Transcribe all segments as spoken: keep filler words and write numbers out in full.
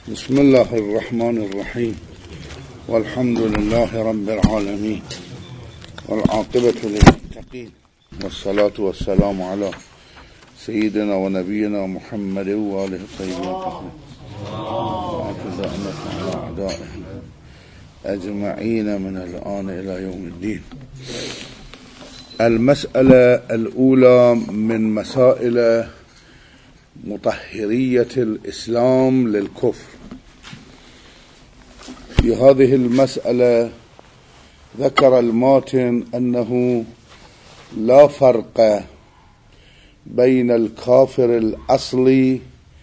بسم الله الرحمن الرحيم، والحمد لله رب العالمين، والعاقبة للمتقين، والصلاة والسلام على سيدنا ونبينا محمد وآله الطيبين الطاهرين، وأعتزائنا على أعدائهم أجمعين من الآن إلى يوم الدين. المسألة الأولى من مسائل مطهرية الإسلام للكفر. في هذه المسألة ذكر الماتن أنه لا فرق بين الكافر الأصلي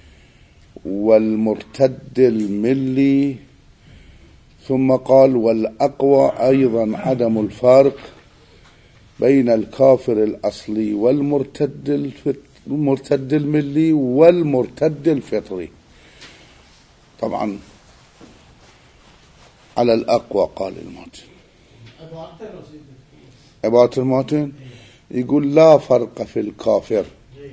والمرتد الملي، ثم قال والأقوى أيضا عدم الفرق بين الكافر الأصلي والمرتد الفطري المرتد الملي والمرتد الفطري. طبعا على الأقوى قال الماتن. عبارة الماتن يقول لا فرق في الكافر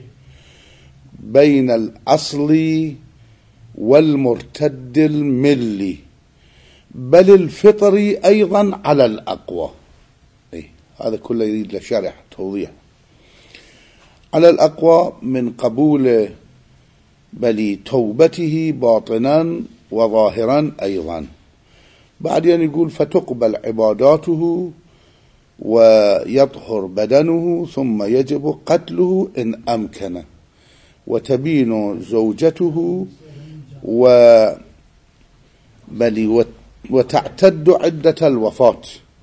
بين الأصلي والمرتد الملي، بل الفطري أيضا على الأقوى. إيه؟ هذا كله يريد له شرح توضيح. على الأقوى من قبول بل توبته باطنا وظاهرا أيضا. بعدين يقول فتقبل عباداته ويطهر بدنه، ثم يجب قتله إن أمكن، وتبين زوجته وبل وتعتد عدة الوفاة،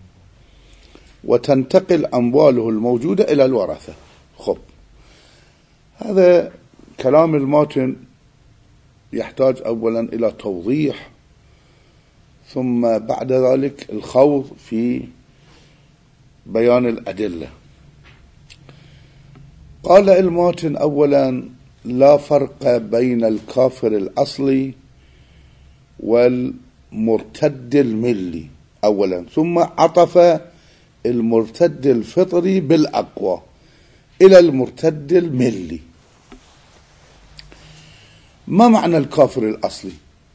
وتنتقل أمواله الموجودة إلى الورثة. خب، هذا كلام الماتن يحتاج أولا إلى توضيح، ثم بعد ذلك الخوض في بيان الأدلة. قال الماتن أولا لا فرق بين الكافر الأصلي والمرتد الملي أولا، ثم عطف المرتد الفطري بالأقوى إلى المرتد الملي. ما معنى الكافر الأصلي؟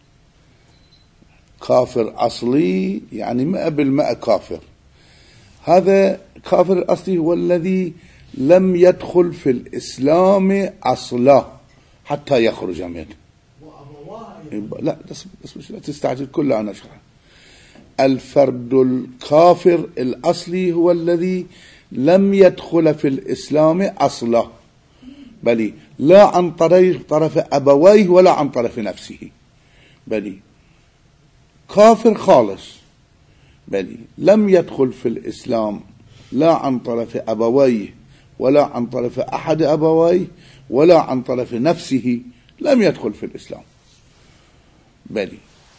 كافر أصلي يعني مئة بالمئة كافر. هذا كافر الأصلي هو الذي لم يدخل في الإسلام أصلا حتى يخرج منه. لا لا تستعجل، كله أنا أشرح. الفرد الكافر الأصلي هو الذي لم يدخل في الإسلام أصلا، بل لا عن طريق طرف أبويه ولا عن طرف نفسه، بل كافر خالص، بل لم يدخل في الإسلام لا عن طرف أبويه ولا عن طرف أحد أبويه ولا عن طرف نفسه، لم يدخل في الإسلام. بل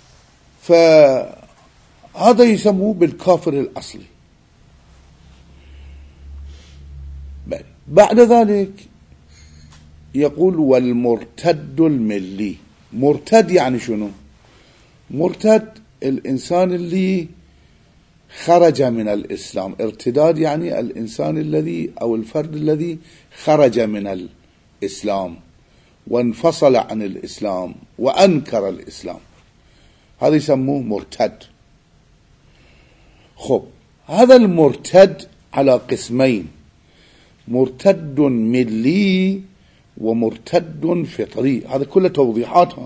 فهذا يسموه بالكافر الأصلي. بل بعد ذلك يقول والمرتد الملي. مرتد يعني شنو؟ مرتد الإنسان اللي خرج من الإسلام. ارتداد يعني الإنسان الذي أو الفرد الذي خرج من الإسلام وانفصل عن الإسلام وأنكر الإسلام، هذا يسموه مرتد. خب، هذا المرتد على قسمين: مرتد ملي ومرتد فطري. هذا كله توضيحاتها.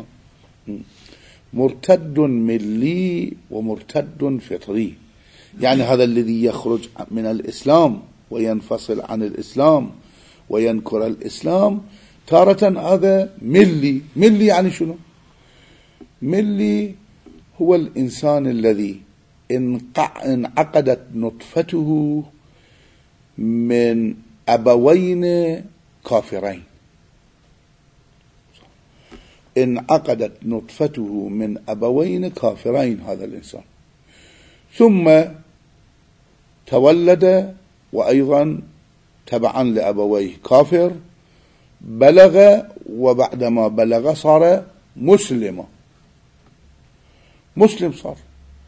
مرتد ملي ومرتد فطري، يعني هذا الذي يخرج من الإسلام وينفصل عن الإسلام وينكر الإسلام تارة هذا ملي. ملي يعني شنو؟ ملي هو الإنسان الذي انعقدت نطفته من أبوين كافرين. انعقدت نطفته من أبوين كافرين هذا الإنسان، ثم تولد وأيضا تبعا لأبويه كافر، بلغ، وبعدما بلغ صار مسلما، مسلم صار،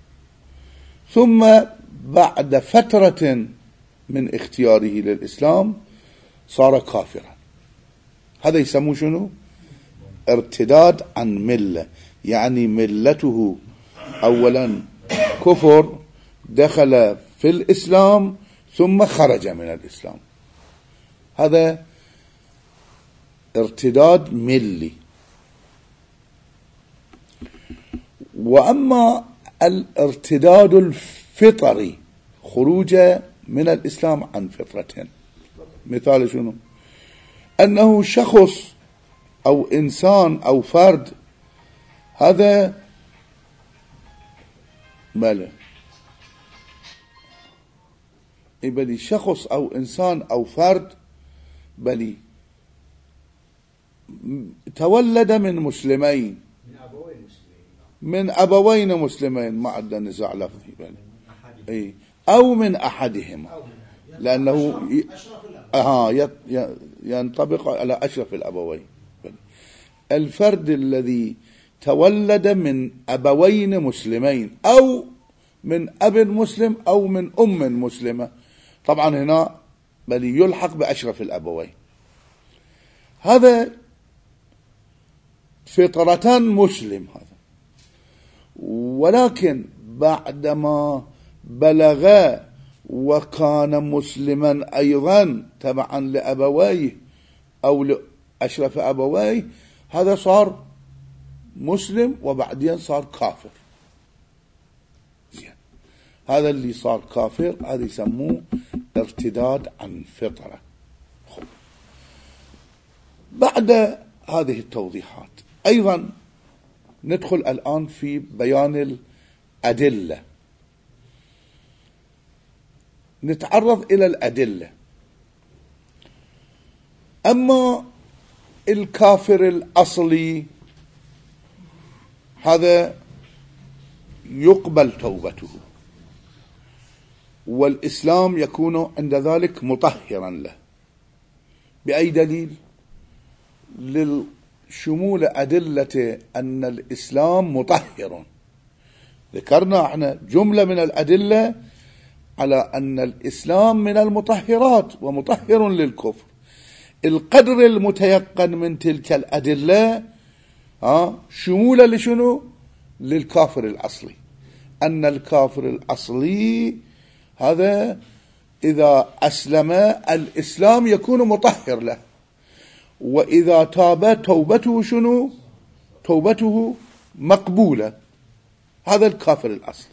ثم بعد فترة من اختياره للإسلام صار كافرا. هذا يسموه شنو؟ ارتداد عن ملة، يعني ملته أولا كفر، دخل في الإسلام ثم خرج من الإسلام، هذا ارتداد ملي. وأما الارتداد الفطري، خروج من الإسلام عن فطرة، مثال شنو؟ أنه شخص أو إنسان أو فرد، هذا بله بلي شخص أو إنسان أو فرد بلي تولد من مسلمين، من أبوين مسلمين، ما عندنا نزاع لفظي بلي أي، أو من أحدهما، لأنه ها ينطبق على أشرف الأبوين. الفرد الذي تولد من أبوين مسلمين أو من أب مسلم أو من أم مسلمة، طبعا هنا بل يلحق بأشرف الأبوين، هذا فطرة مسلم هذا. ولكن بعدما بلغ وكان مسلما أيضا تبعا لأبويه أو لأشرف أبويه، هذا صار مسلم وبعدين صار كافر. هذا اللي صار كافر هذا يسموه ارتداد عن فطرة. بعد هذه التوضيحات أيضا ندخل الآن في بيان الأدلة، نتعرض إلى الأدلة. أما الكافر الأصلي هذا يقبل توبته، والإسلام يكون عند ذلك مطهرا له. بأي دليل؟ للشمول أدلة أن الإسلام مطهر. ذكرنا احنا جملة من الأدلة على أن الإسلام من المطهرات ومطهر للكفر. القدر المتيقن من تلك الأدلة ها شمولة لشنو؟ للكافر الأصلي، أن الكافر الأصلي هذا إذا أسلم الإسلام يكون مطهر له، وإذا تاب توبته شنو؟ توبته مقبولة. هذا الكافر الأصلي.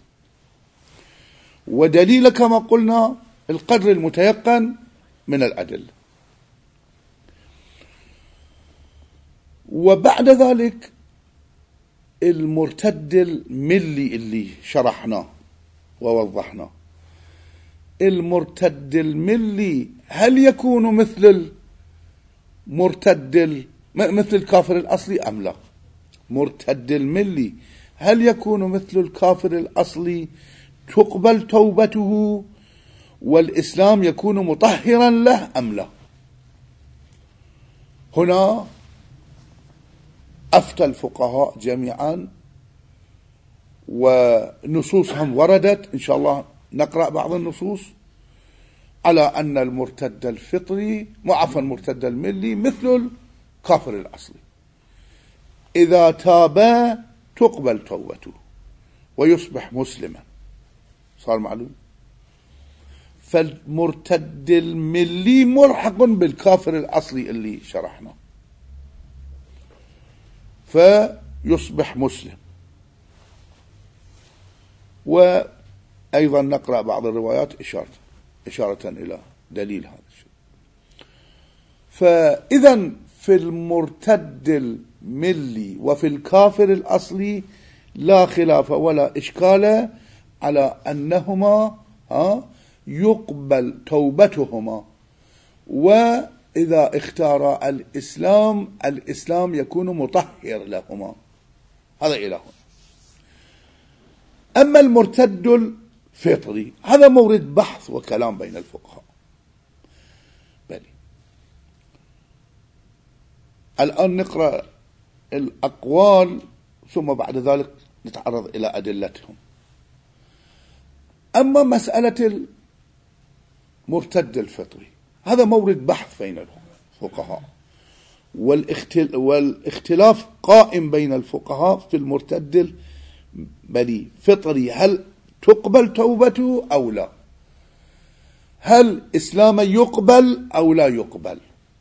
ودليل كما قلنا القدر المتيقن من الأدلة. وبعد ذلك المرتد الملي اللي شرحناه ووضحناه، المرتد الملي هل يكون مثل المرتد مثل الكافر الأصلي أم لا؟ مرتد الملي هل يكون مثل الكافر الأصلي تقبل توبته والإسلام يكون مطهرا له أم لا؟ هنا أفتى الفقهاء جميعا، ونصوصهم وردت إن شاء الله نقرأ بعض النصوص على أن المرتد الفطري معفى المرتد الملي مثل الكافر الأصلي، إذا تاب تقبل توبته ويصبح مسلما، صار معلوم. فالمرتد الملي ملحق بالكافر الأصلي اللي شرحناه، فيصبح مسلم. وأيضا نقرأ بعض الروايات إشارة إشارة إلى دليل هذا الشيء. فإذا في المرتد الملي وفي الكافر الأصلي لا خلاف ولا إشكال على أنهما ها يقبل توبتهما، وإذا اختار الإسلام الإسلام يكون مطهر لهما. هذا إلى هنا. أما المرتد الفطري هذا مورد بحث وكلام بين الفقهاء. بلي الآن نقرأ الأقوال ثم بعد ذلك نتعرض إلى أدلتهم. أما مسألة المرتد الفطري هذا مورد بحث بين الفقهاء، والاختلاف قائم بين الفقهاء في المرتد بل فطري، هل تقبل توبته أو لا، هل إسلام يقبل أو لا يقبل.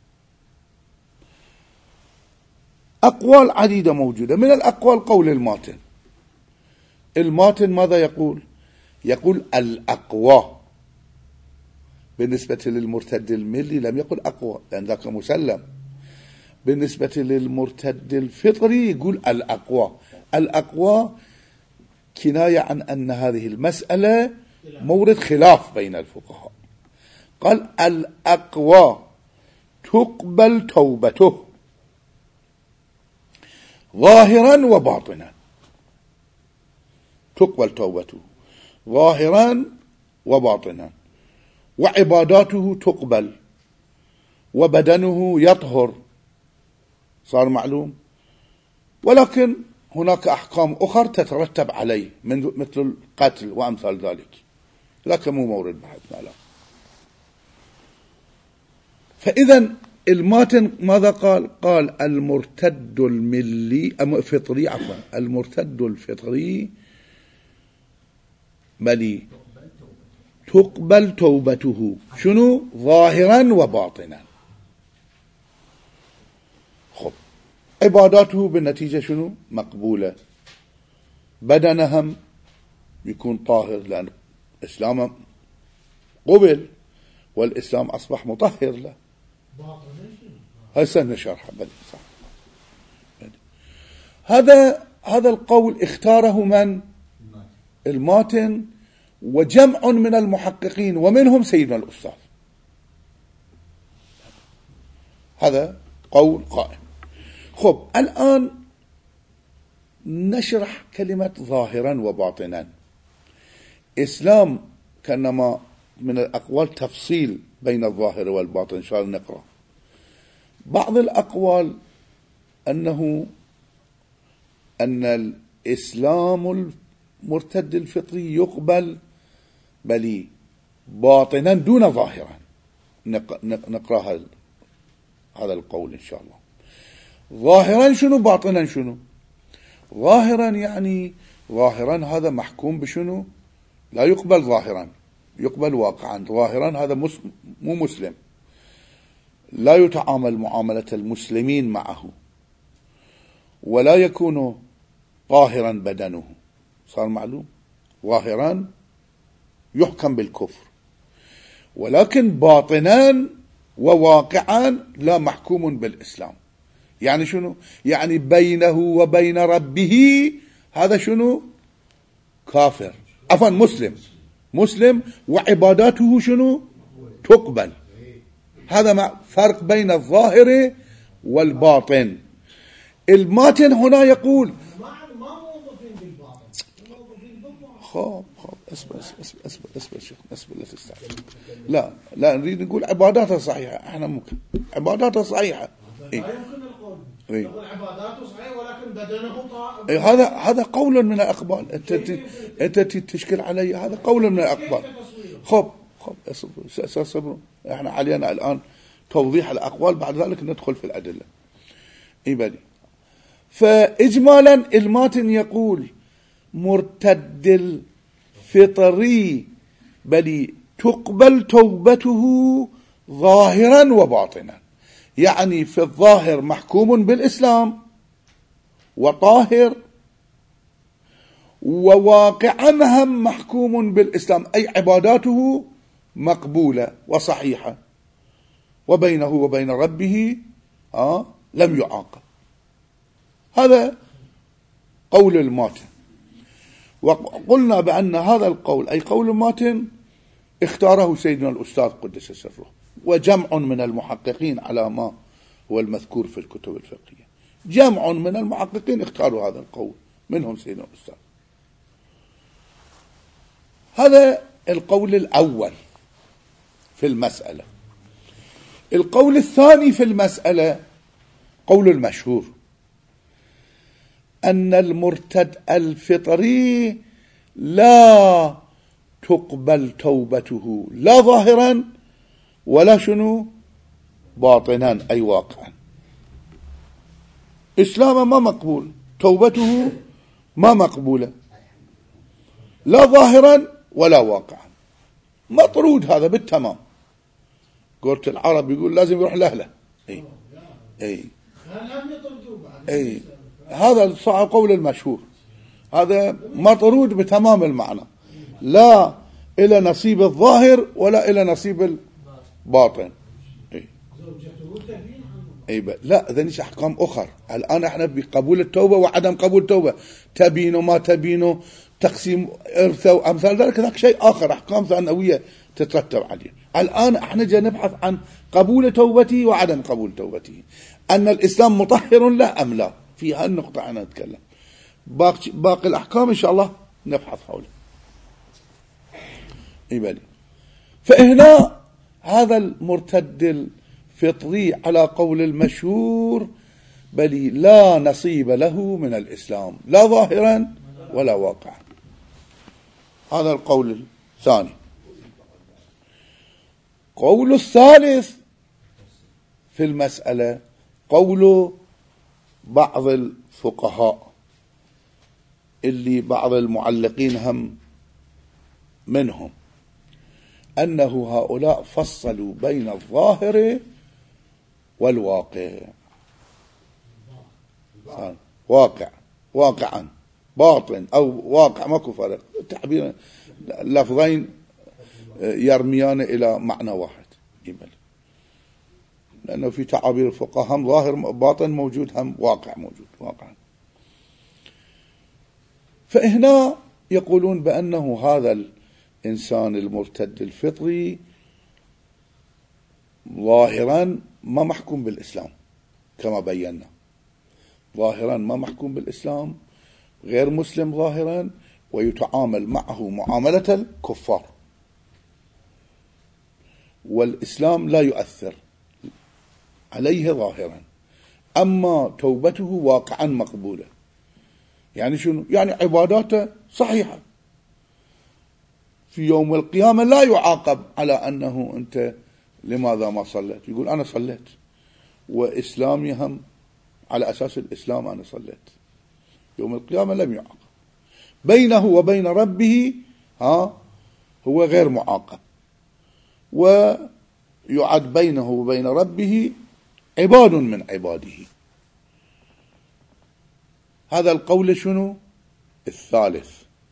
أقوال عديدة موجودة. من الأقوال قول الماتن. الماتن ماذا يقول؟ يقول الأقوى بالنسبة للمرتد الملي، لم يقل أقوى لأن ذاك مسلم. بالنسبة للمرتد الفطري يقول الأقوى. الأقوى كناية عن أن هذه المسألة مورد خلاف بين الفقهاء. قال الأقوى تقبل توبته ظاهرا وباطنا، تقبل توبته ظاهرا وباطنا، وعباداته تقبل، وبدنه يطهر، صار معلوم. ولكن هناك أحكام أخرى تترتب عليه مثل القتل وأمثال ذلك، لكن مو مورد بحثنا لا. فإذا الماتن ماذا قال؟ قال المرتد الملي الفطري عفوا المرتد الفطري ملي تقبل توبته شنو؟ ظاهرا وباطنا. خب عباداته بالنتيجة شنو؟ مقبولة. بدنهم يكون طاهر لأن الإسلام قبل والإسلام أصبح مطهر له. هسه نشرح بدي صح. بدي. هذا هذا القول اختاره من؟ الماتن وجمع من المحققين ومنهم سيدنا الأستاذ. هذا قول قائم. خب الآن نشرح كلمة ظاهرا وباطنا. إسلام كأنما من الأقوال تفصيل بين الظاهر والباطن. إن شاء الله نقرأ بعض الأقوال أنه أن الإسلام المرتد الفطري يقبل بل باطنا دون ظاهرا. نقرأ هذا القول إن شاء الله. ظاهرا شنو؟ باطنا شنو؟ ظاهرا يعني ظاهرا هذا محكوم بشنو؟ لا يقبل ظاهرا، يقبل واقعا. ظاهرا هذا مو مسلم، لا يتعامل معاملة المسلمين معه، ولا يكون طاهرا بدنه. صار معلوم؟ ظاهرا يحكم بالكفر، ولكن باطنا وواقعا لا محكوم بالإسلام. يعني شنو؟ يعني بينه وبين ربه هذا شنو؟ كافر، عفوا مسلم، مسلم وعباداته شنو؟ تقبل. هذا فرق بين الظاهر والباطن. الماتن هنا يقول خاب خاب اسبر اسبر اسبر اسبر شيخ اسبر لا تستعجل. لا لا نريد نقول عباداته صحيحة. احنا ممكن عباداته صحيحة. لا يمكن القول يقول عباداته صحيحة ولكن بدنه طاهر. إيه هذا هذا قول من الأقوال. انت انت تشكل علي. هذا قول من الأقوال. خب خب اصبر. احنا علينا الآن توضيح الأقوال، بعد ذلك ندخل في الأدلة. إبالي. فإجمالا الماتن يقول مرتد الفطري بل تقبل توبته ظاهرا وباطنا. يعني في الظاهر محكوم بالإسلام وطاهر، وواقعا هم محكوم بالإسلام، أي عباداته مقبولة وصحيحة، وبينه وبين ربه آه لم يعاقب. هذا قول الماتن. وقلنا بأن هذا القول أي قول الماتن اختاره سيدنا الأستاذ قدس سره وجمع من المحققين على ما هو المذكور في الكتب الفقهية. جمع من المحققين اختاروا هذا القول، منهم سيدنا الأستاذ. هذا القول الأول في المسألة. القول الثاني في المسألة قول المشهور أن المرتد الفطري لا تقبل توبته لا ظاهرا ولا شنو باطنا أي واقعا. إسلامه ما مقبول، توبته ما مقبولة، لا ظاهرا ولا واقعا، مطرود هذا بالتمام. قلت العرب يقول لازم يروح لأهله. اي اي اي هذا صار قول المشهور، هذا مطرود بتمام المعنى، لا إلى نصيب الظاهر ولا إلى نصيب الباطن. اي اي لا، ذنيش احكام اخر. الان احنا بقبول التوبه وعدم قبول التوبه، تبينه ما تبينه، تقسيم ارثه وامثال ذلك، ذاك شيء اخر، احكام ثانويه تترتب عليه. الان احنا جاي نبحث عن قبول توبته وعدم قبول توبته، ان الاسلام مطهر له ام لا، في هالنقطه انا اتكلم. باقي, باقي الاحكام ان شاء الله نبحث حوله. اي فهنا هذا المرتد الفطري على قول المشهور بل لا نصيب له من الإسلام، لا ظاهرا ولا واقعا. هذا القول الثاني. قول الثالث في المسألة قول بعض الفقهاء اللي بعض المعلقين هم منهم، أنه هؤلاء فصلوا بين الظاهر والواقع. واقع واقعا، باطن أو واقع، ماكو فرق، تعبير لفظين يرميان إلى معنى واحد. لأنه في تعابير الفقهاء هم ظاهر باطن موجود، هم واقع موجود واقعا. فهنا يقولون بأنه هذا الإنسان المرتد الفطري ظاهرا ما محكوم بالإسلام كما بينا، ظاهرا ما محكوم بالإسلام، غير مسلم ظاهرا، ويتعامل معه معاملة الكفار، والإسلام لا يؤثر عليه ظاهرا، أما توبته واقعا مقبولة. يعني شنو؟ يعني عباداته صحيحة، في يوم القيامة لا يعاقب على أنه أنت لماذا ما صليت، يقول أنا صليت وإسلامي هم على أساس الإسلام أنا صليت، يوم القيامة لم يعاقب. بينه وبين ربه ها هو غير معاقب، ويعد بينه وبين ربه عباد من عباده. هذا القول شنو؟ الثالث،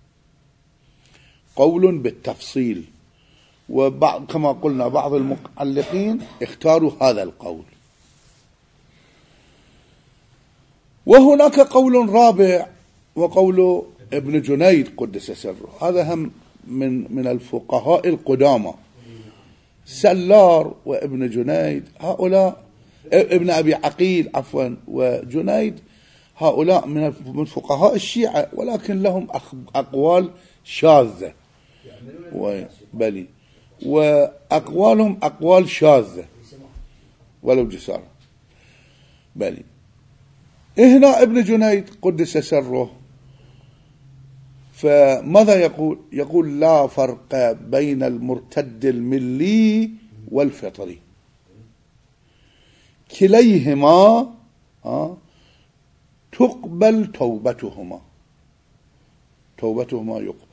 قول بالتفصيل، وبعض كما قلنا بعض المعلقين اختاروا هذا القول. وهناك قول رابع وقول ابن جنيد قدس سره، هذا هم من من الفقهاء القدامى، سلار وابن جنيد هؤلاء، ابن أبي عقيل عفوا وجنيد، هؤلاء من فقهاء الشيعة، ولكن لهم أقوال شاذة، بلي وأقوالهم أقوال شاذة ولو جسارة. بلي هنا ابن جنيد قدس سره، فماذا يقول؟ يقول لا فرق بين المرتد الملي والفطري، كليهما تقبل توبتهما، توبتهما يقبل،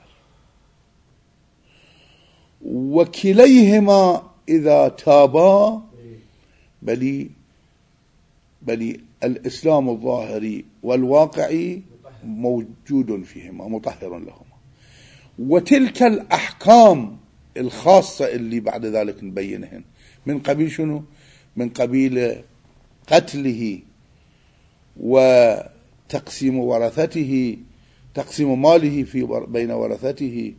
وكليهما إذا تابا بلي بلي الإسلام الظاهري والواقعي موجود فيهما مطهر لهما. وتلك الأحكام الخاصة اللي بعد ذلك نبينهن من قبيل شنو؟ من قبيل قتله وتقسيم ورثته، تقسيم ماله في بين ورثته،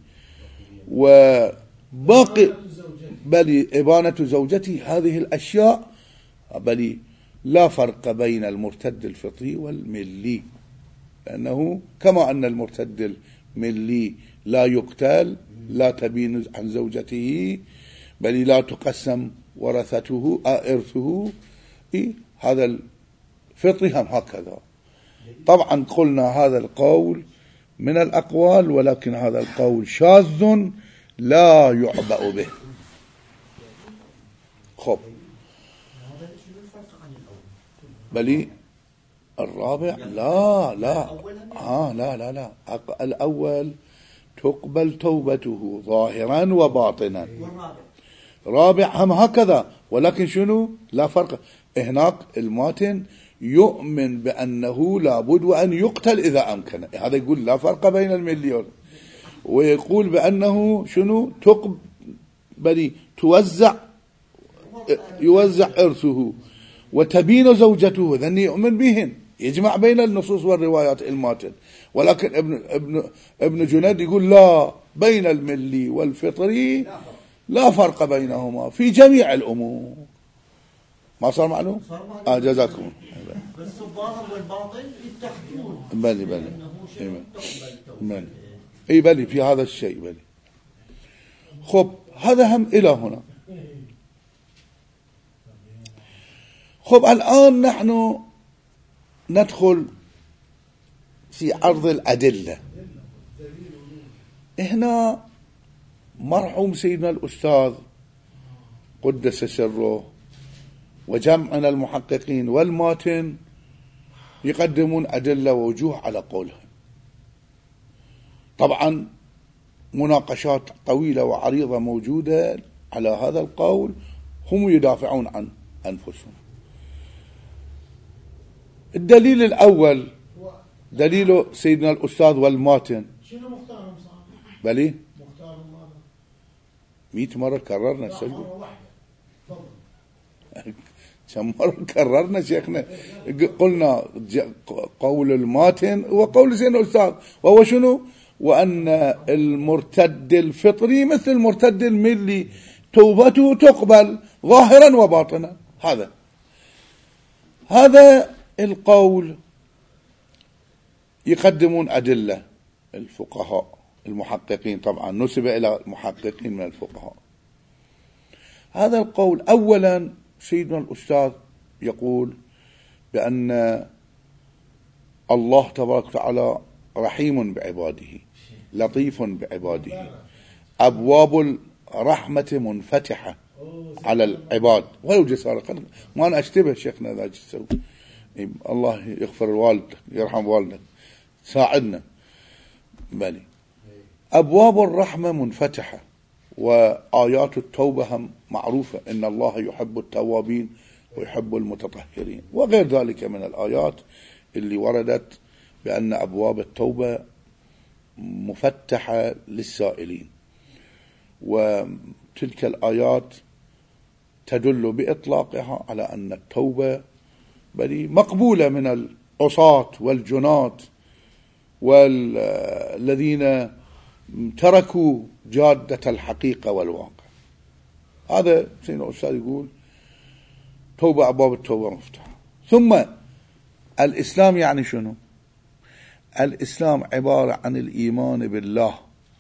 وباقي بل إبانة زوجته، هذه الأشياء بل لا فرق بين المرتد الفطري والملي، لأنه كما أن المرتد الملي لا يقتل، لا تبين عن زوجته، بل لا تقسم ورثته إرثه، هذا الفطري هم هكذا. طبعا قلنا هذا القول من الأقوال، ولكن هذا القول شاذ لا يعبأ به. خب بلي الرابع لا لا آه لا لا لا الأول تقبل توبته ظاهرا وباطنا، رابع هم هكذا، ولكن شنو لا فرق. هناك الماتن يؤمن بأنه لابد وأن يقتل إذا أمكن، هذا يقول لا فرق بين المليون، ويقول بأنه شنو تقبل توزع يوزع إرثه وتبين زوجته، ذني يؤمن بهن، يجمع بين النصوص والروايات الماتن. ولكن ابن ابن ابن جنيد يقول لا، بين الملي والفطري لا فرق بينهما في جميع الأمور. ما صار معلوم؟ آه جزاكم. بس الظاهر والباطن يتحدون. بلي بلي. بلي. اي بلي في هذا الشيء بلي. خب هذا هم إلى هنا. خب الآن نحن ندخل في عرض الأدلة. هنا مرحوم سيدنا الأستاذ قدس سره وجمعنا المحققين والماتن يقدمون أدلة ووجوه على قولهم. طبعا مناقشات طويلة وعريضة موجودة على هذا القول، هم يدافعون عن أنفسهم. الدليل الأول دليل سيدنا الأستاذ والماتن. شنو مختارهم صار؟ بلي مختارهم ماذا؟ مئة مرة كررنا السجد. مرة واحدة. تفضل. كم مرة كررنا شيخنا، قلنا قول الماتن وقول سيدنا الأستاذ، وهو شنو؟ وأن المرتد الفطري مثل المرتد الملي توبته تقبل ظاهرا وباطنا. هذا هذا القول يقدمون أدلة الفقهاء المحققين، طبعا نسب إلى المحققين من الفقهاء. هذا القول أولا سيدنا الأستاذ يقول بأن الله تبارك وتعالى رحيم بعباده لطيف بعباده، أبواب الرحمة منفتحة على العباد ولو جسارة. ما أنا أشتبه شيخنا ذا جسو، الله يغفر والدك يرحم والدك ساعدنا. بلي أبواب الرحمة منفتحة، وآيات التوبة هم معروفة، إن الله يحب التوابين ويحب المتطهرين، وغير ذلك من الآيات اللي وردت بأن أبواب التوبة مفتحة للسائلين. وتلك الآيات تدل بإطلاقها على أن التوبة بل مقبولة من العصاة والجناة والذين تركوا جادة الحقيقة والواقع. هذا سيدنا الأستاذ يقول توبة، أبواب التوبة مفتوحة. ثم الإسلام يعني شنو؟ الإسلام عبارة عن الإيمان بالله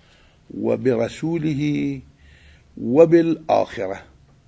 وبرسوله وبالآخرة.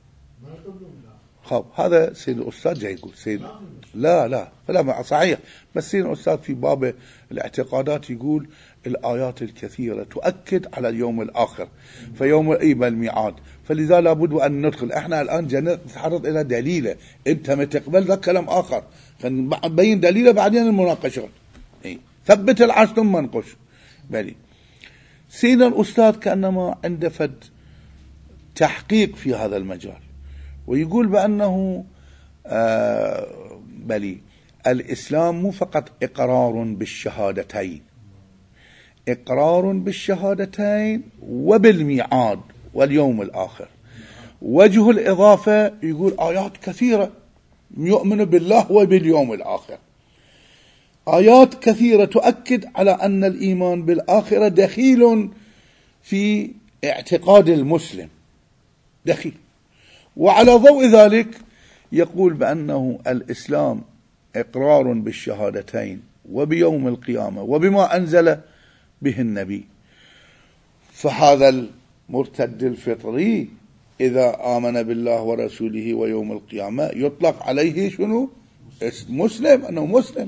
خب هذا سيد الأستاذ جاي يقول سيد لا لا فلا صحيح، بس سيد الأستاذ في باب الاعتقادات يقول الآيات الكثيرة تؤكد على اليوم الآخر، فيوم الإيب الميعاد، فلذا لابد أن ندخل. احنا الآن جانا نتعرض إلى دليله، انت ما تقبل ذا كلام آخر، فنبين دليله بعدين المناقشات. ثبت العرش ثم نقش. بلي سيدنا الأستاذ كأنما عنده فد تحقيق في هذا المجال، ويقول بأنه آه بلي الإسلام مو فقط إقرار بالشهادتين، إقرار بالشهادتين وبالميعاد واليوم الآخر. وجه الإضافة يقول آيات كثيرة يؤمن بالله وباليوم الآخر، آيات كثيرة تؤكد على أن الإيمان بالآخرة دخيل في اعتقاد المسلم، دخيل. وعلى ضوء ذلك يقول بأنه الإسلام إقرار بالشهادتين وبيوم القيامة وبما أنزل به النبي. فهذا المرتد الفطري إذا آمن بالله ورسوله ويوم القيامة يطلق عليه شنو؟ مسلم، أنه مسلم،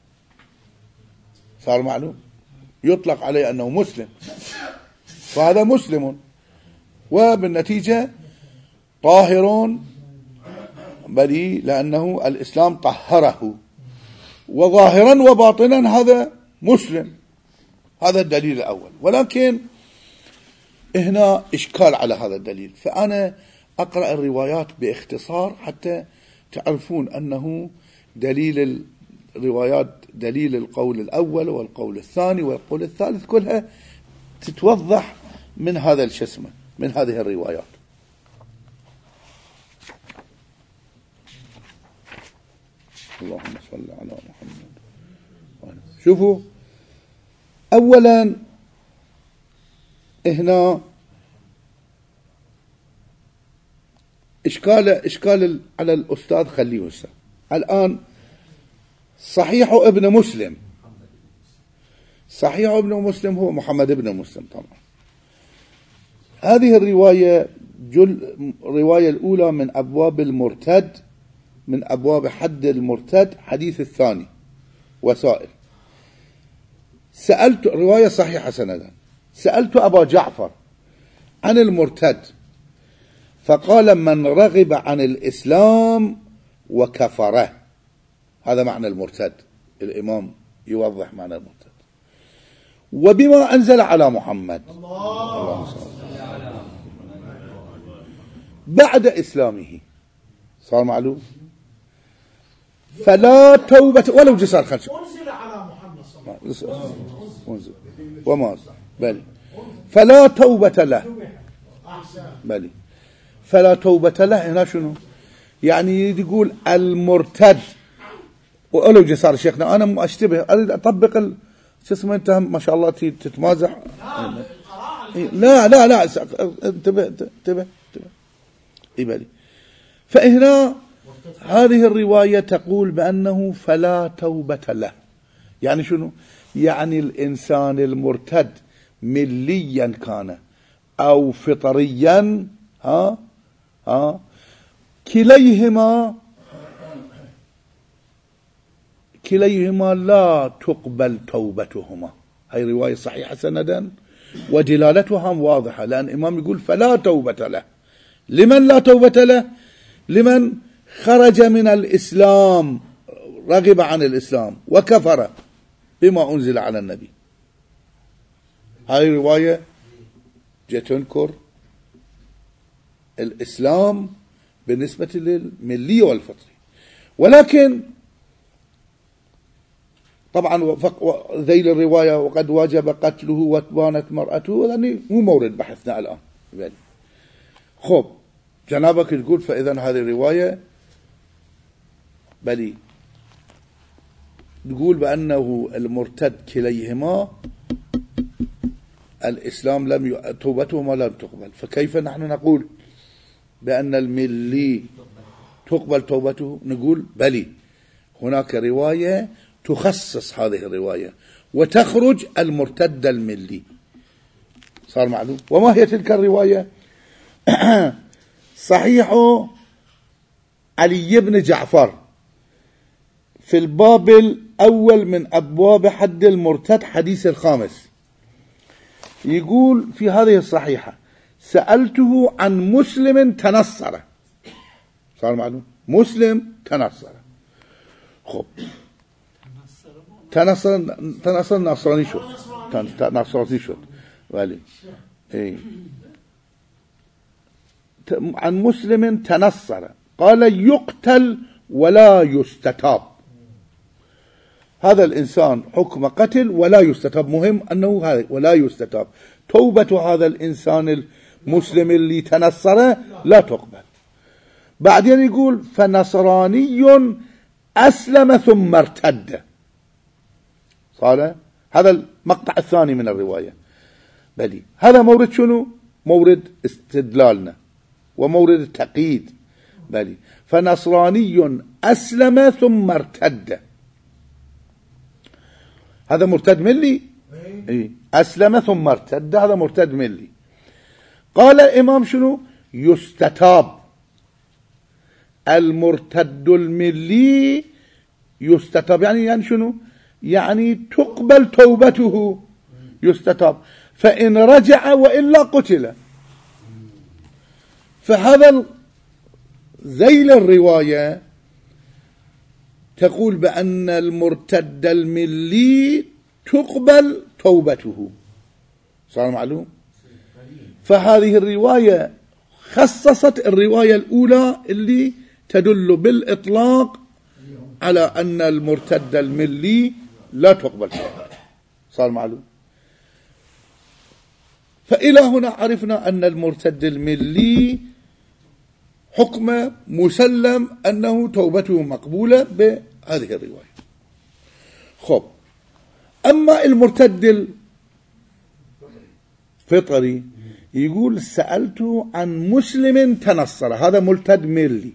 صار معلوم، يطلق عليه أنه مسلم، فهذا مسلم، وبالنتيجة طاهر بريء، لأنه الإسلام طهره وظاهرا وباطنا هذا مسلم. هذا الدليل الأول. ولكن هنا إشكال على هذا الدليل، فأنا أقرأ الروايات باختصار حتى تعرفون أنه دليل الروايات دليل القول الأول والقول الثاني والقول الثالث كلها تتوضح من هذا الشسمة من هذه الروايات. اللهم صل على محمد. شوفوا، أولا هنا إشكال إشكال على الأستاذ خليه هسه. الآن صحيح ابن مسلم، صحيح ابن مسلم هو محمد ابن مسلم طبعا. هذه الرواية جل الرواية الأولى من أبواب المرتد، من أبواب حد المرتد، حديث الثاني وسائل. سألت رواية صحيحة سندا، سألت أبا جعفر عن المرتد فقال من رغب عن الإسلام وكفره. هذا معنى المرتد، الإمام يوضح معنى المرتد. وبما أنزل على محمد الله بعد إسلامه صار معلوم، فلا توبة ولو جسر خلش أنزل على محمد صلى الله عليه وسلم وما بل فلا توبة له، بل فلا توبة له. هنا شنو يعني؟ يقول المرتد ولو جسر. شيخنا أنا أشتبه أريد أطبق ال... شو اسمه أنت ما شاء الله تتمازح. لا لا لا انتبه انتبه انتبه إبالي. فهنا هذه الرواية تقول بأنه فلا توبة له. يعني شنو؟ يعني الإنسان المرتد مليا كان أو فطريا، ها ها كليهما كليهما لا تقبل توبتهما. هاي رواية صحيحة سندا ودلالتها واضحة، لأن الإمام يقول فلا توبة له. لمن لا توبة له؟ لمن خرج من الإسلام، رغب عن الإسلام وكفر بما أنزل على النبي. هاي رواية جاء تنكر الإسلام بالنسبة للملي والفطري. ولكن طبعا ذيل الرواية وقد وجب قتله وتبانت مرأته، يعني مو مورد بحثنا الآن. خب جنابك تقول فإذا هذه الرواية بلي تقول بأنه المرتد كليهما الإسلام لم ي... توبتهما لم تقبل. فكيف نحن نقول بأن الملي تقبل توبته؟ نقول بلي هناك رواية تخصص هذه الرواية وتخرج المرتد الملي. صار معلوم. وما هي تلك الرواية؟ صحيح علي بن جعفر في الباب الأول من أبواب حد المرتد حديث الخامس، يقول في هذه الصحيحة سألته عن مسلم تنصر. صار معلوم. مسلم تنصر. خب تنصر تنصر نصراني شو نصراني شو والي اي عن مسلم تنصر قال يقتل ولا يستتاب. هذا الإنسان حكم قتل ولا يستتاب. مهم أنه هذا ولا يستتاب. توبة هذا الإنسان المسلم اللي تنصر لا تقبل. بعدين يقول فنصراني أسلم ثم ارتد. صار هذا المقطع الثاني من الرواية. بلي هذا مورد شنو؟ مورد استدلالنا ومورد التقييد. بلي فنصراني أسلم ثم ارتد، هذا مرتد ملي. إيه؟ أسلم ثم ارتد هذا مرتد ملي. قال الإمام شنو؟ يستتاب. المرتد الملي يستتاب يعني يعني شنو؟ يعني تقبل توبته، يستتاب. فإن رجع وإلا قتل. فهذا ذيل الرواية تقول بأن المرتد الملي تقبل توبته. صار معلوم؟ فهذه الرواية خصصت الرواية الأولى اللي تدل بالإطلاق على أن المرتد الملي لا تقبل توبته. صار معلوم؟ فإلى هنا عرفنا أن المرتد الملي حكم مسلم أنه توبته مقبولة بهذه الرواية. خب، أما المرتد الفطري يقول سألت عن مسلم تنصر، هذا مرتد ملي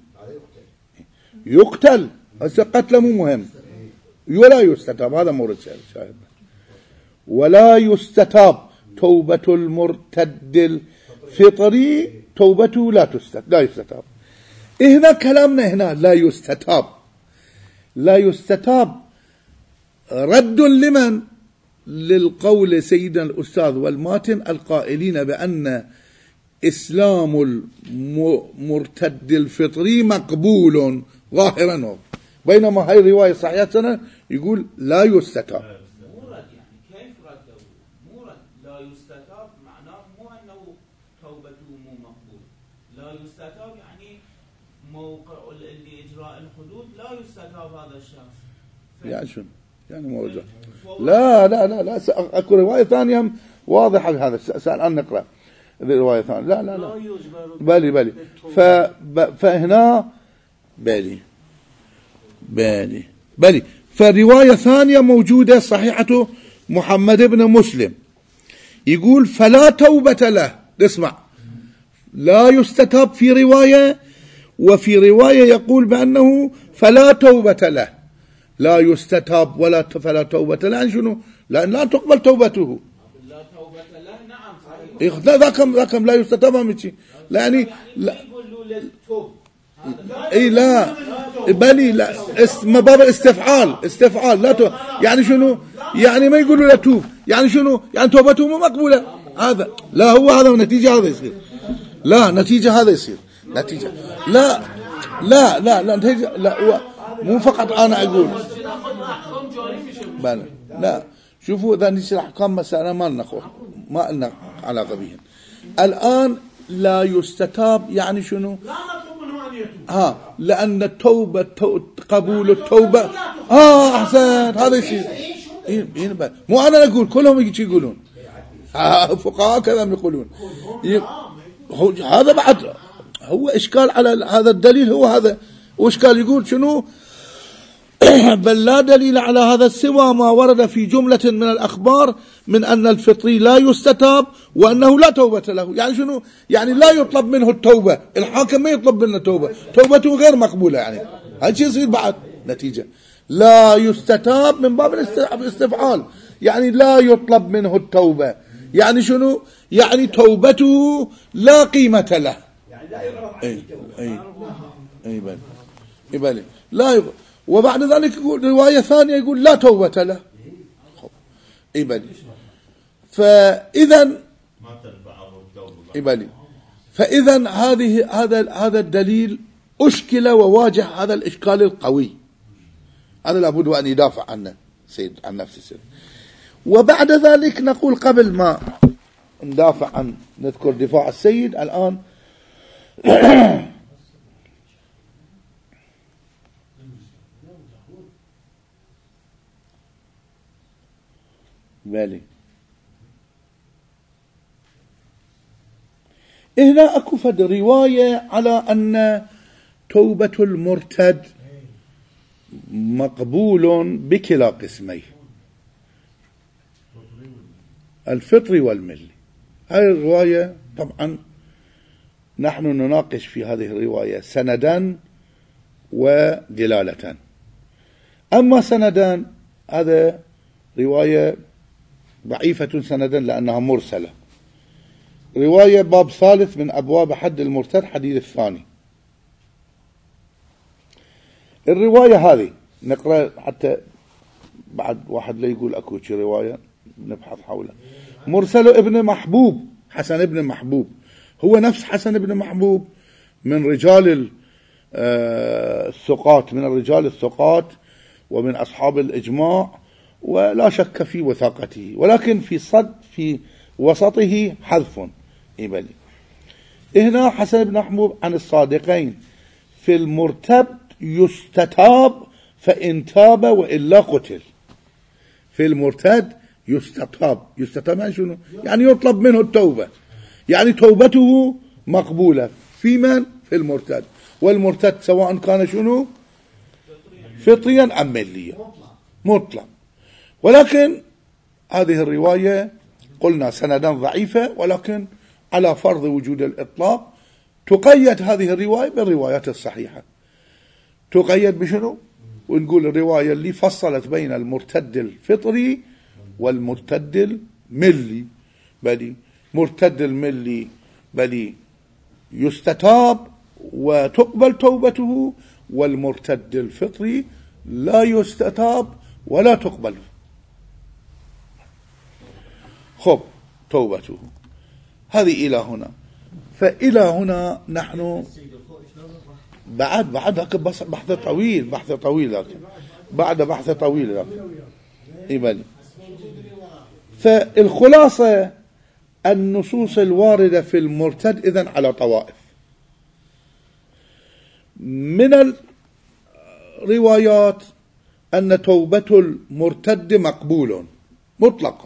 يقتل، قتله مو مهم، ولا يستتاب، هذا مورد شاهد، ولا يستتاب. توبة المرتد الفطري توبته لا تستتاب، لا يستتاب. هنا كلامنا هنا لا يستتاب، لا يستتاب رد لمن؟ للقول سيدنا الأستاذ والماتن القائلين بأن إسلام المرتد الفطري مقبول ظاهرا، بينما هاي الرواية صحيحة يقول لا يستتاب. مو رد، يعني كيف رده؟ مو رد، لا يستتاب معناه مو أنه توبته مو مقبول، لا يستتاب يعني موقع لإجراء الحدود لا يستتاب هذا الشخص. يعني شنو؟ يعني موجود. لا لا لا لا اكو روايه ثانيه واضحه بهذا. سأل أن نقرا الروايه ثانيه. لا لا لا بالي بالي فهنا بالي بالي بالي فالروايه ثانيه موجوده صحيحه محمد بن مسلم يقول فلا توبه له. اسمع، لا يستتاب في روايه، وفي روايه يقول بانه فلا توبه له. لا يستتاب ولا فلا توبة له، يعني شنو؟ لأن لا تقبل توبته. لا توبة له، نعم صحيح. ذاكم ذاكم لا يستتاب مشي، يعني لا اي لا بالي لا اسم باب استفعال استفعال لا تو... يعني شنو؟ يعني ما يقولوا لا توب، يعني شنو؟ يعني توبته مو مقبولة. هذا لا، هو هذا ونتيجة هذا يصير. لا نتيجة هذا يصير نتيجة لا لا لا لا نتيجة لا هو مو فقط أنا أقول بله. لا شوفوا إذا نسي الأحكام مسألة ما لنا ما لنا علاقة بهم الآن. لا يستتاب يعني شنو؟ ها، لأن التوبة قبول التوبة ها أحسن هذا يصير. مو أنا أقول، كلهم يجي يقولون، فقهاء كذا يقولون. هذا بعد هو إشكال على هذا الدليل، هو هذا وإشكال يقول شنو؟ بل لا دليل على هذا سوى ما ورد في جملة من الأخبار من أن الفطري لا يستتاب وأنه لا توبة له. يعني شنو؟ يعني لا يطلب منه التوبة، الحاكم ما يطلب منه التوبة، توبته غير مقبولة. يعني هذا شيء يصير بعد نتيجة لا يستتاب من باب الاستفعال، يعني لا يطلب منه التوبة. يعني شنو؟ يعني توبته لا قيمة له، يعني لا يعرض عليه التوبة. أي أي بالي أي بالي لا يبقى. وبعد ذلك يقول رواية ثانية يقول لا توبة له. إبالي فإذا إبالي فإذا هذه هذا هذا الدليل أشكل وواجه هذا الإشكال القوي. هذا لابد أن يدافع عنه سيد عن نفسه سيد. وبعد ذلك نقول قبل ما ندافع عن نذكر دفاع السيد الآن بالي هنا اكو فد رواية على أن توبة المرتد مقبول بكلا قسميه، الفطري والملي. هذه الرواية طبعا نحن نناقش في هذه الرواية سندا ودلالة. أما سندا هذا رواية ضعيفة سندا لأنها مرسلة، رواية باب ثالث من أبواب حد المرتد حديث الثاني. الرواية هذه نقرأ حتى بعد واحد لا يقول أكو شي رواية نبحث حولها. مرسل ابن محبوب، حسن ابن محبوب، هو نفس حسن ابن محبوب من رجال الثقات، من الرجال الثقات ومن أصحاب الإجماع، ولا شك في وثاقته، ولكن في صد في وسطه حذف. إبلي هنا حسن بن محبوب عن الصادقين: في المرتد يستتاب فإن تاب وإلا قتل. في المرتد يستتاب، يستتاب يعني شنو؟ يعني يطلب منه التوبة، يعني توبته مقبولة. في من؟ في المرتد. والمرتد سواء كان شنو؟ فطريا أم مليا، مطلق. ولكن هذه الرواية قلنا سندا ضعيفة، ولكن على فرض وجود الإطلاق تقيد هذه الرواية بالروايات الصحيحة. تقيد بشنو؟ ونقول الرواية اللي فصلت بين المرتد الفطري والمرتد الملي. بلي مرتد الملي بلي يستتاب وتقبل توبته، والمرتد الفطري لا يستتاب ولا تقبل خب توبته. هذه إلى هنا. فإلى هنا نحن بعد بعد بس بحث طويل بحث طويل لكن بعد بحث طويل لكن إيماني. فالخلاصة النصوص الواردة في المرتد إذن على طوائف. من الروايات أن توبة المرتد مقبول مطلقة،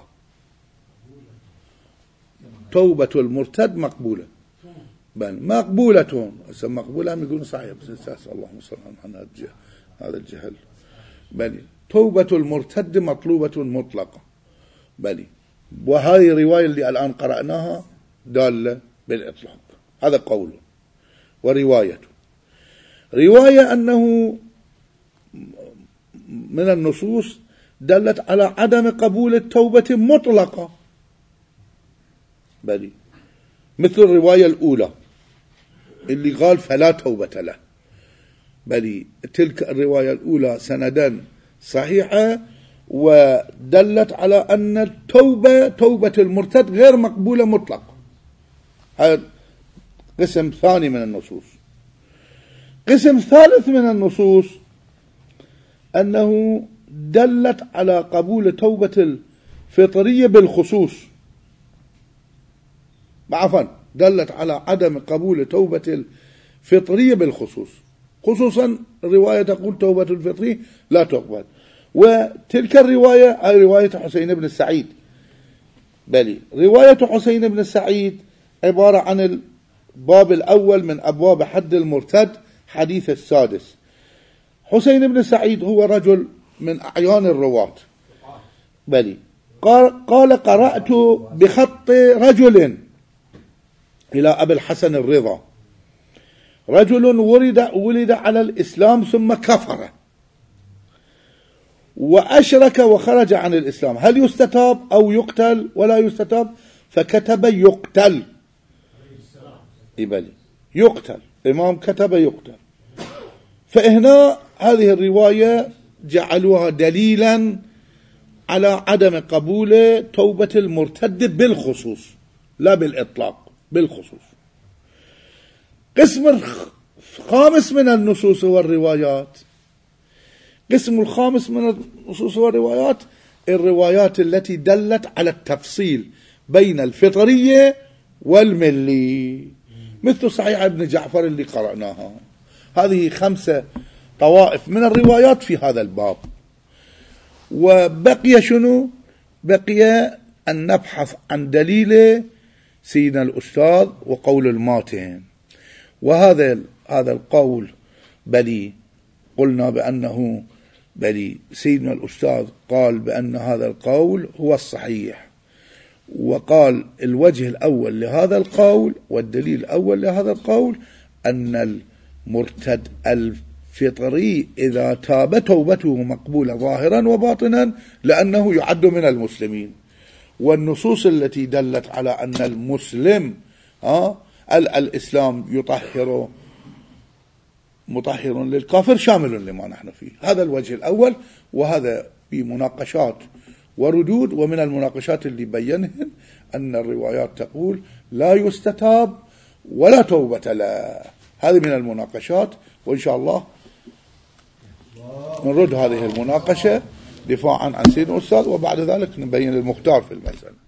توبة المرتد مقبولة، بل مقبولة مقبولة يقولون صحيح، بس نسأل اللهم صل على هذا الجهل. بل توبة المرتد مطلوبة مطلقة. بل وهذه الرواية اللي الآن قرأناها دالة بالإطلاق. هذا قول. ورواية رواية أنه من النصوص دلت على عدم قبول التوبة مطلقة. بل مثل الرواية الأولى اللي قال فلا توبة له. بل تلك الرواية الأولى سندا صحيحة ودلت على أن التوبة توبة المرتد غير مقبولة مطلقة. هذا قسم ثاني من النصوص. قسم ثالث من النصوص أنه دلت على قبول توبة الفطرية بالخصوص، عفوا دلت على عدم قبول توبة الفطرية بالخصوص. خصوصا الرواية تقول توبة الفطرية لا تقبل. وتلك الرواية هي رواية حسين بن السعيد. بل رواية حسين بن السعيد عبارة عن الباب الأول من أبواب حد المرتد، حديث السادس. حسين بن سعيد هو رجل من أعيان الرواة. بل قال قرأت بخط رجل إلى أبي الحسن الرضا: رجل ولد, ولد على الإسلام ثم كفر وأشرك وخرج عن الإسلام، هل يستتاب أو يقتل؟ ولا يستتاب. فكتب يقتل. إبلي يقتل، إمام كتب يقتل. فهنا هذه الرواية جعلوها دليلا على عدم قبول توبة المرتد بالخصوص لا بالإطلاق، بالخصوص. قسم الخامس من النصوص والروايات، قسم الخامس من النصوص والروايات الروايات التي دلت على التفصيل بين الفطرية والملي، مثل صحيح ابن جعفر اللي قرأناها. هذه خمسة طوائف من الروايات في هذا الباب. وبقي شنو؟ بقي أن نبحث عن دليل سيدنا الأستاذ وقول الماتن. وهذا هذا القول بلي قلنا بأنه بلي سيدنا الأستاذ قال بأن هذا القول هو الصحيح، وقال الوجه الأول لهذا القول والدليل الأول لهذا القول أن المرتد الفطري إذا تاب توبته مقبولة ظاهرا وباطنا لأنه يعد من المسلمين. والنصوص التي دلت على أن المسلم آه الإسلام يطهر مطهر للكافر شامل لما نحن فيه. هذا الوجه الأول، وهذا في مناقشات وردود. ومن المناقشات اللي بينهن أن الروايات تقول لا يستتاب ولا توبة له. هذه من المناقشات، وإن شاء الله نرد هذه المناقشة دفاعا عن سيد الأستاذ، وبعد ذلك نبين المختار في المسألة.